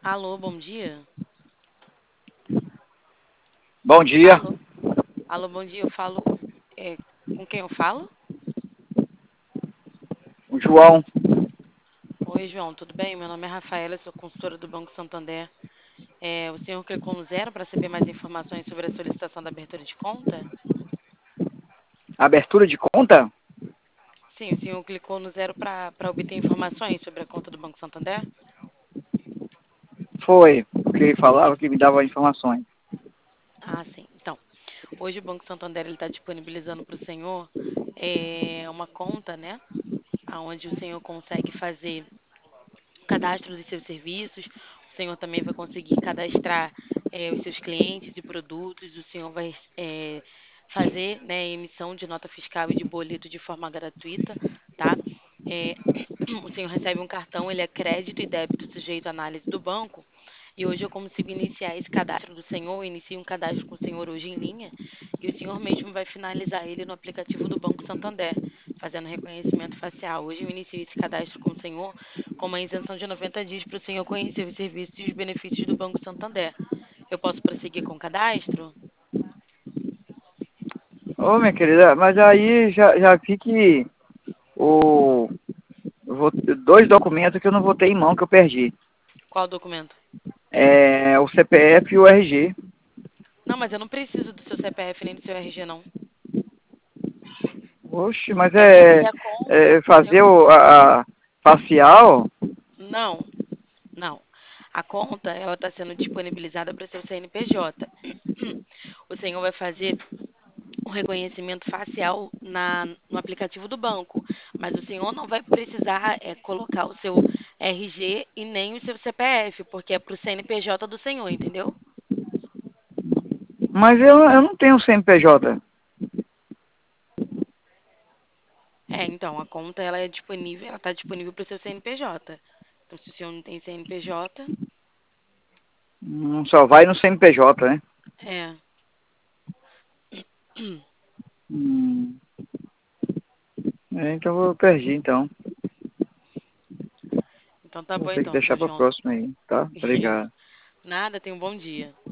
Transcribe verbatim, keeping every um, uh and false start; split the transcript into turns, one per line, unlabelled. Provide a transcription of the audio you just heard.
Alô, bom dia.
Bom dia,
Alô, alô, bom dia. Eu falo. é, com quem eu falo?
o João.
Oi, João, tudo bem? Meu nome é Rafaela, eu sou consultora do Banco Santander. É, o senhor clicou no zero para saber mais informações sobre a solicitação da abertura de conta?
Abertura de conta?
Sim, o senhor clicou no zero para para obter informações sobre a conta do Banco Santander?
Foi, porque falava que me dava informações.
Ah, sim. Então, hoje o Banco Santander está disponibilizando para o senhor é, uma conta, né? Onde o senhor consegue fazer cadastro dos seus serviços, o senhor também vai conseguir cadastrar eh, os seus clientes e produtos, o senhor vai eh, fazer, né, emissão de nota fiscal e de boleto de forma gratuita, tá? Eh, o senhor recebe um cartão, ele é crédito e débito sujeito à análise do banco, e hoje eu consigo iniciar esse cadastro do senhor, eu inicio um cadastro com o senhor hoje em linha, e o senhor mesmo vai finalizar ele no aplicativo do Banco Santander, fazendo reconhecimento facial. Hoje eu inicio esse cadastro com o senhor com uma isenção de noventa dias para o senhor conhecer os serviços e os benefícios do Banco Santander. Eu posso prosseguir com o cadastro?
Ô, minha querida, mas aí já, já vi que o, eu vou- dois documentos que eu não votei em mão, que eu perdi.
Qual documento?
É o C P F e o R G.
Não, mas eu não preciso do seu C P F nem do seu R G, não.
Oxe, mas
É porque
é,
a conta,
é
o seu...
fazer o, a, a facial?
Não, não. A conta, ela está sendo disponibilizada para o seu C N P J. O senhor vai fazer o reconhecimento facial na, no aplicativo do banco, mas o senhor não vai precisar é, colocar o seu R G e nem o seu C P F, porque é para o C N P J do senhor, entendeu?
Mas eu, eu não tenho C N P J.
É, então, a conta ela é disponível, ela está disponível para o seu C N P J. Então, se o senhor não tem C N P J,
Hum, só vai no C N P J, né?
é.
Hum, é, então eu perdi, então.
Então tá
Vou
bom
ter que
então,
deixar
seu
para
João.
próxima aí, tá? Obrigado.
Nada, tenha um bom dia.